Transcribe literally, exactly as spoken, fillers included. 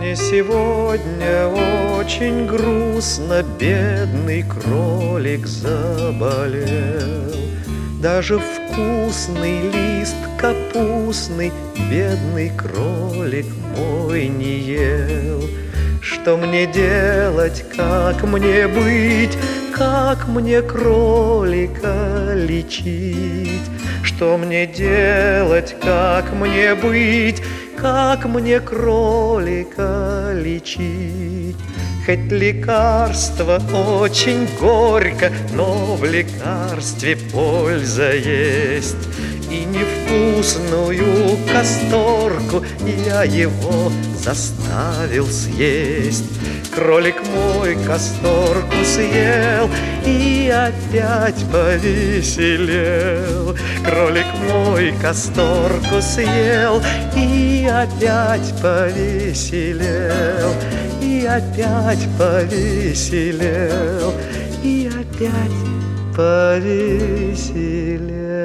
Мне сегодня очень грустно, бедный кролик заболел. Даже вкусный лист капустный бедный кролик мой не ел. Что мне делать, как мне быть, как мне кролика лечить? Что мне делать, как мне быть, как мне кролика лечить? Хоть лекарство очень горько, но в лекарстве польза есть. И невкусную касторку я его заставил съесть. Кролик мой касторку съел и опять повеселел. Кролик мой касторку съел и опять повеселел. И опять повеселел, и опять повеселел.